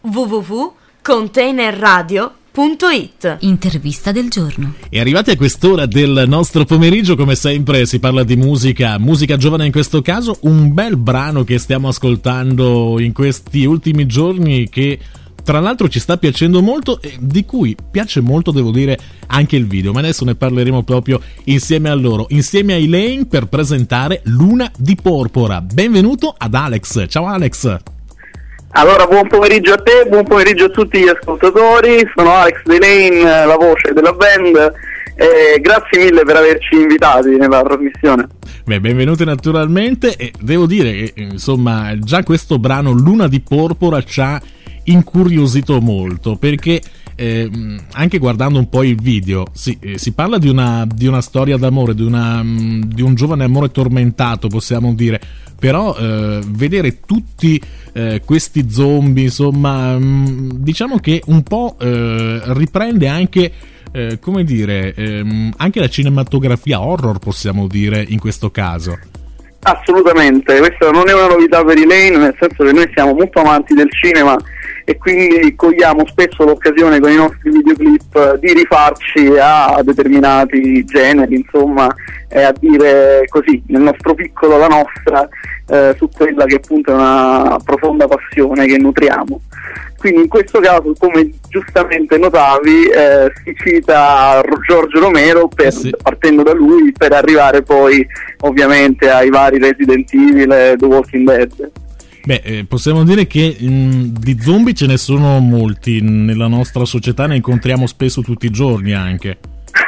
www.containerradio.it. Intervista del giorno. E arrivati a quest'ora del nostro pomeriggio, come sempre si parla di musica giovane in questo caso, un bel brano che stiamo ascoltando in questi ultimi giorni che tra l'altro ci sta piacendo molto e di cui piace molto, devo dire, anche il video, ma adesso ne parleremo proprio insieme a loro, insieme a Elaine, per presentare Luna di Porpora. Benvenuto ad Alex. Ciao Alex. Allora, buon pomeriggio a te, buon pomeriggio a tutti gli ascoltatori. Sono Alex Elaine, la voce della band, e grazie mille per averci invitati nella trasmissione. Beh, benvenuti naturalmente, e devo dire che insomma già questo brano Luna di Porpora ci ha incuriosito molto, perché anche guardando un po' il video si parla di una storia d'amore, di un giovane amore tormentato, possiamo dire, però vedere tutti questi zombie, insomma, diciamo che un po' riprende anche come dire, anche la cinematografia horror, possiamo dire, in questo caso. Assolutamente, questa non è una novità per Elaine, nel senso che noi siamo molto amanti del cinema e quindi cogliamo spesso l'occasione con i nostri videoclip di rifarci a determinati generi, insomma, e a dire così, nel nostro piccolo la nostra, su quella che appunto è una profonda passione che nutriamo. Quindi in questo caso, come giustamente notavi, si cita Giorgio Romero partendo da lui, per arrivare poi ovviamente ai vari Resident Evil e The Walking Dead. Beh, possiamo dire che di zombie ce ne sono molti nella nostra società, ne incontriamo spesso tutti i giorni anche.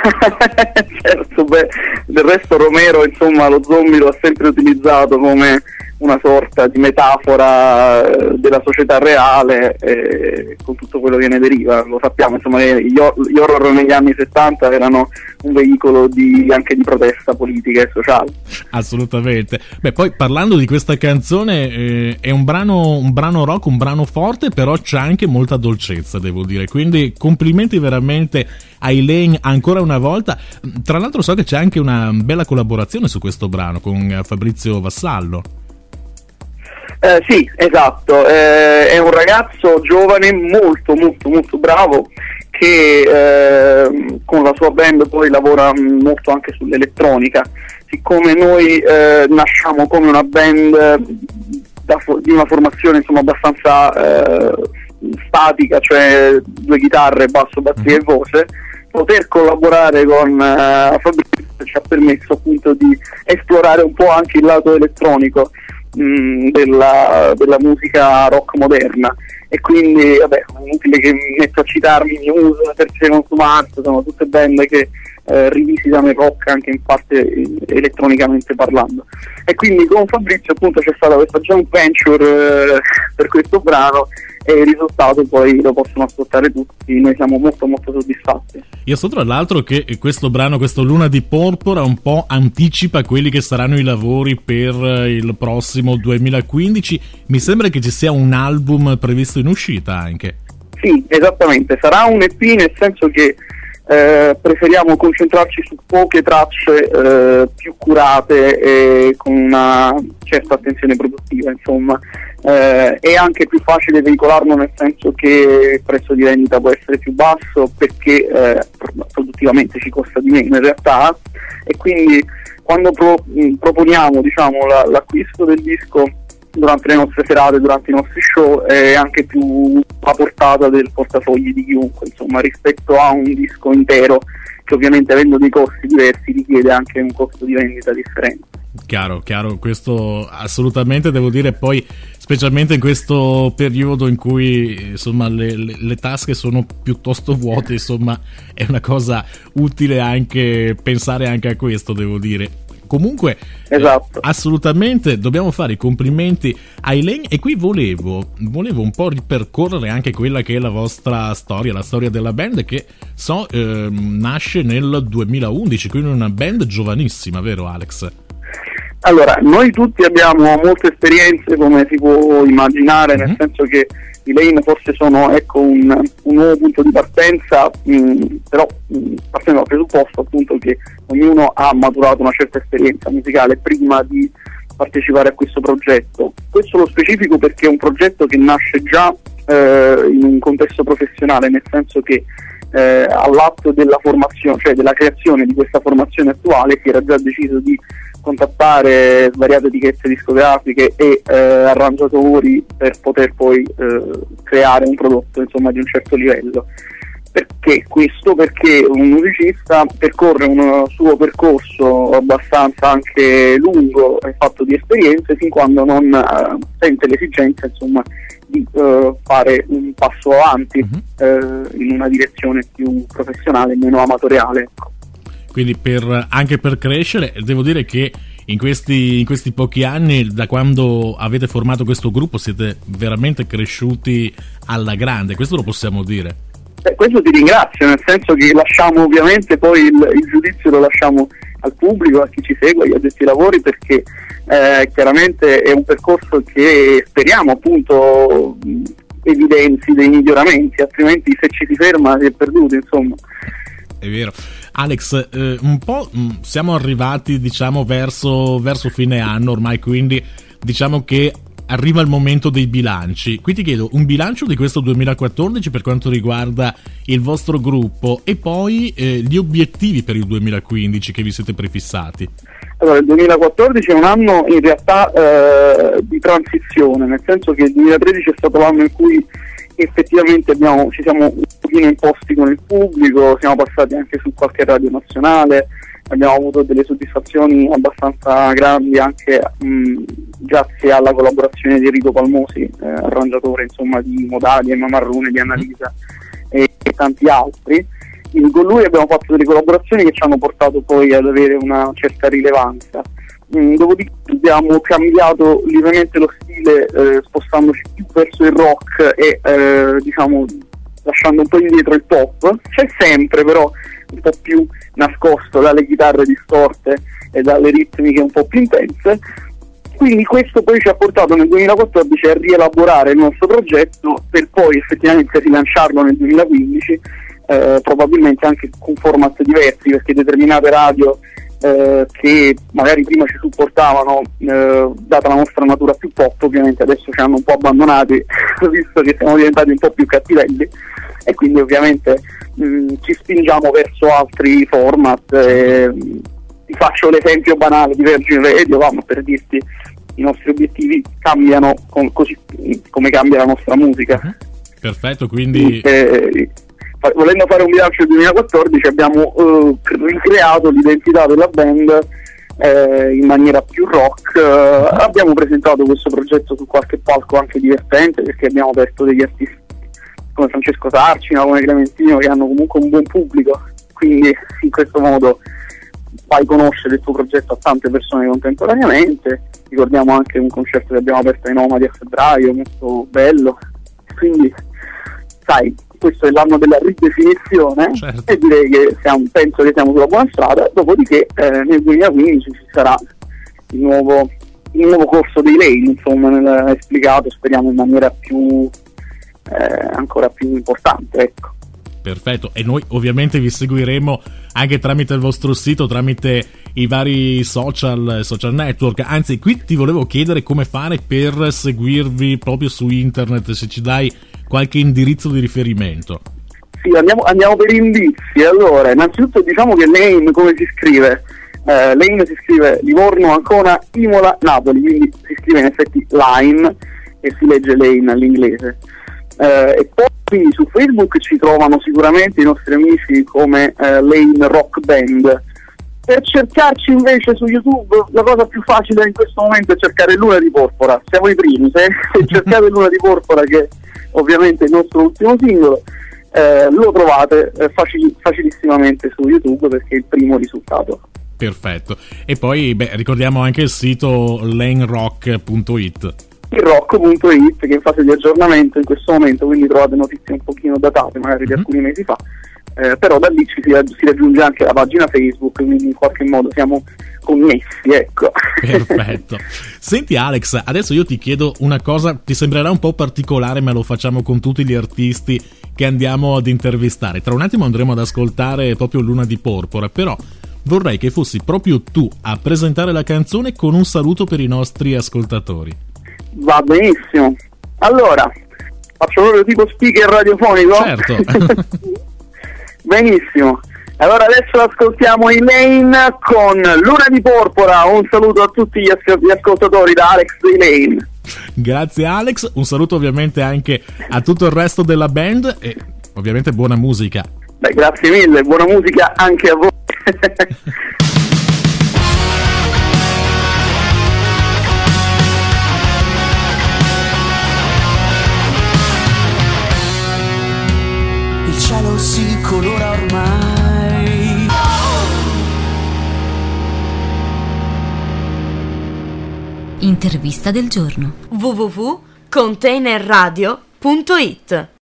Certo, beh, del resto Romero, insomma, lo zombie lo ha sempre utilizzato come una sorta di metafora della società reale, con tutto quello che ne deriva. Lo sappiamo, insomma, gli horror negli anni 70 erano un veicolo anche di protesta politica e sociale. Assolutamente. Beh, poi parlando di questa canzone, è un brano rock, un brano forte, però c'è anche molta dolcezza, devo dire, quindi complimenti veramente a Elaine ancora una volta. Tra l'altro so che c'è anche una bella collaborazione su questo brano con Fabrizio Vassallo. Sì, esatto, è un ragazzo giovane molto molto molto bravo che con la sua band poi lavora molto anche sull'elettronica. Siccome noi nasciamo come una band di una formazione, insomma, abbastanza statica, cioè 2 chitarre, basso, batteria e voce, poter collaborare con Fabrizio ci ha permesso appunto di esplorare un po' anche il lato elettronico della musica rock moderna, e quindi vabbè, è inutile che mi metto a citarmi Muse, Terze Consumarse, sono tutte band che rivisitano il rock anche in parte elettronicamente parlando, e quindi con Fabrizio appunto c'è stata questa joint venture per questo brano, e il risultato poi lo possono ascoltare tutti. Noi siamo molto molto soddisfatti. Io so tra l'altro che questo brano, questo Luna di Porpora, un po' anticipa quelli che saranno i lavori per il prossimo 2015. Mi sembra che ci sia un album previsto in uscita anche. Sì, esattamente, sarà un EP, nel senso che preferiamo concentrarci su poche tracce più curate e con una certa attenzione produttiva, insomma. È anche più facile veicolarlo, nel senso che il prezzo di vendita può essere più basso, perché produttivamente ci costa di meno in realtà, e quindi quando proponiamo, diciamo, l'acquisto del disco durante le nostre serate, durante i nostri show, è anche più a portata del portafogli di chiunque, insomma, rispetto a un disco intero che ovviamente, avendo dei costi diversi, richiede anche un costo di vendita differente. Chiaro, questo assolutamente, devo dire, poi specialmente in questo periodo in cui insomma le tasche sono piuttosto vuote, insomma è una cosa utile anche pensare anche a questo, devo dire. Comunque esatto. Assolutamente dobbiamo fare i complimenti a Elaine, e qui volevo un po' ripercorrere anche quella che è la vostra storia, la storia della band, che so nasce nel 2011, quindi una band giovanissima, vero Alex? Allora, noi tutti abbiamo molte esperienze, come si può immaginare, nel senso che i Elaine forse sono, ecco, un nuovo punto di partenza, però partendo dal presupposto appunto che ognuno ha maturato una certa esperienza musicale prima di partecipare a questo progetto. Questo lo specifico perché è un progetto che nasce già in un contesto professionale, nel senso che all'atto della formazione, cioè della creazione di questa formazione attuale, si era già deciso di contattare svariate etichette discografiche e arrangiatori per poter poi creare un prodotto, insomma, di un certo livello. Perché questo? Perché un musicista percorre un suo percorso abbastanza anche lungo e fatto di esperienze, fin quando non sente l'esigenza, insomma, di fare un passo avanti in una direzione più professionale, meno amatoriale, ecco. Quindi anche per crescere, devo dire che in questi pochi anni, da quando avete formato questo gruppo, siete veramente cresciuti alla grande, questo lo possiamo dire. Questo ti ringrazio, nel senso che lasciamo ovviamente poi il giudizio lo lasciamo al pubblico, a chi ci segue, agli addetti ai lavori, perché chiaramente è un percorso che speriamo appunto evidenzi dei miglioramenti, altrimenti se ci si ferma si è perduto, insomma. È vero. Alex, un po' siamo arrivati, diciamo, verso fine anno ormai, quindi diciamo che arriva il momento dei bilanci. Qui ti chiedo un bilancio di questo 2014 per quanto riguarda il vostro gruppo e poi gli obiettivi per il 2015 che vi siete prefissati. Allora, il 2014 è un anno in realtà di transizione, nel senso che il 2013 è stato l'anno in cui effettivamente ci siamo un pochino imposti con il pubblico, siamo passati anche su qualche radio nazionale, abbiamo avuto delle soddisfazioni abbastanza grandi anche grazie alla collaborazione di Enrico Palmosi, arrangiatore, insomma, di Modali, Emma Marrone, di Annalisa e tanti altri. Quindi con lui abbiamo fatto delle collaborazioni che ci hanno portato poi ad avere una certa rilevanza. Dopodiché abbiamo cambiato lievemente lo stile, spostandoci più verso il rock e diciamo lasciando un po' indietro il pop. C'è sempre però un po' più nascosto dalle chitarre distorte e dalle ritmiche un po' più intense. Quindi questo poi ci ha portato nel 2014 a rielaborare il nostro progetto per poi effettivamente rilanciarlo nel 2015, probabilmente anche con format diversi, perché determinate radio che magari prima ci supportavano, data la nostra natura più pop, ovviamente adesso ci hanno un po' abbandonati visto che siamo diventati un po' più cattivelli, e quindi ovviamente ci spingiamo verso altri format. Ti faccio l'esempio banale di Virgin Radio, ma per dirti, i nostri obiettivi cambiano così come cambia la nostra musica. Perfetto, quindi volendo fare un bilancio del 2014 abbiamo ricreato l'identità della band in maniera più rock. Abbiamo presentato questo progetto su qualche palco anche divertente, perché abbiamo aperto degli artisti come Francesco Sarcina, come Clementino, che hanno comunque un buon pubblico, quindi in questo modo fai conoscere il tuo progetto a tante persone contemporaneamente. Ricordiamo anche un concerto che abbiamo aperto ai Nomadi a febbraio, molto bello, quindi sai, questo è l'anno della ridefinizione, certo. E direi che penso che siamo sulla buona strada. Dopodiché nel 2015 ci sarà il nuovo corso dei Lane, insomma, esplicato, speriamo in maniera più ancora più importante, ecco. Perfetto, e noi ovviamente vi seguiremo anche tramite il vostro sito, tramite i vari social network. Anzi, qui ti volevo chiedere come fare per seguirvi proprio su internet, se ci dai qualche indirizzo di riferimento. Sì, andiamo per indizi. Allora, innanzitutto diciamo che Lane come si scrive? Lane si scrive Livorno, Ancona, Imola, Napoli, quindi si scrive in effetti Line e si legge Lane all'inglese. E poi quindi su Facebook ci trovano sicuramente i nostri amici come Lane Rock Band. Per cercarci invece su YouTube la cosa più facile in questo momento è cercare Luna di Porpora, siamo i primi. Se cercate Luna di Porpora, che ovviamente è il nostro ultimo singolo, lo trovate facilissimamente su YouTube, perché è il primo risultato. Perfetto. E poi ricordiamo anche il sito lanerock.it. Il rock.it, che è in fase di aggiornamento in questo momento, quindi trovate notizie un pochino datate, magari di alcuni mesi fa, però da lì si raggiunge anche la pagina Facebook, quindi in qualche modo siamo connessi, ecco. Perfetto. Senti Alex, adesso io ti chiedo una cosa, ti sembrerà un po' particolare, ma lo facciamo con tutti gli artisti che andiamo ad intervistare. Tra un attimo andremo ad ascoltare proprio Luna di Porpora, però vorrei che fossi proprio tu a presentare la canzone con un saluto per i nostri ascoltatori. Va benissimo. Allora, Faccio proprio tipo speaker radiofonico? Certo. Benissimo. Allora adesso ascoltiamo Elaine con Luna di Porpora. Un saluto a tutti gli ascoltatori da Alex Elaine. Grazie Alex, un saluto ovviamente anche a tutto il resto della band e ovviamente buona musica. Beh, grazie mille, buona musica anche a voi. Il cielo si colora ormai. Intervista del giorno. www.containerradio.it